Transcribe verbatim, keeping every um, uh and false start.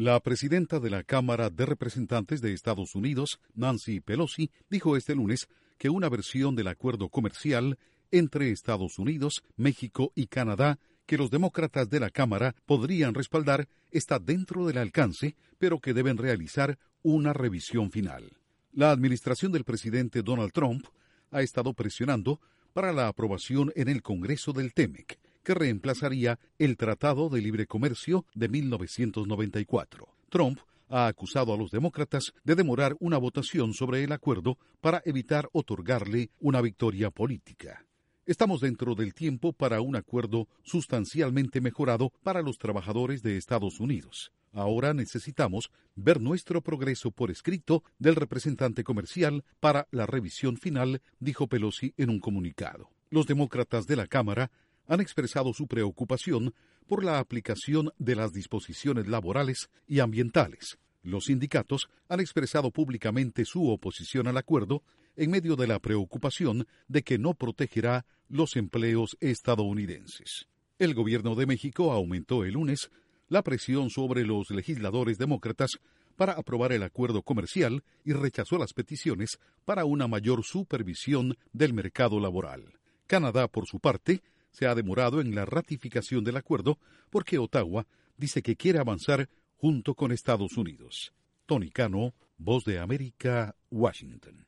La presidenta de la Cámara de Representantes de Estados Unidos, Nancy Pelosi, dijo este lunes que una versión del acuerdo comercial entre Estados Unidos, México y Canadá que los demócratas de la Cámara podrían respaldar está dentro del alcance, pero que deben realizar una revisión final. La administración del presidente Donald Trump ha estado presionando para la aprobación en el Congreso del T M E C, que reemplazaría el Tratado de Libre Comercio de mil novecientos noventa y cuatro. Trump ha acusado a los demócratas de demorar una votación sobre el acuerdo para evitar otorgarle una victoria política. Estamos dentro del tiempo para un acuerdo sustancialmente mejorado para los trabajadores de Estados Unidos. Ahora necesitamos ver nuestro progreso por escrito del representante comercial para la revisión final, dijo Pelosi en un comunicado. Los demócratas de la Cámara han expresado su preocupación por la aplicación de las disposiciones laborales y ambientales. Los sindicatos han expresado públicamente su oposición al acuerdo en medio de la preocupación de que no protegerá los empleos estadounidenses. El gobierno de México aumentó el lunes la presión sobre los legisladores demócratas para aprobar el acuerdo comercial y rechazó las peticiones para una mayor supervisión del mercado laboral. Canadá, por su parte, se ha demorado en la ratificación del acuerdo porque Ottawa dice que quiere avanzar junto con Estados Unidos. Tony Cano, Voz de América, Washington.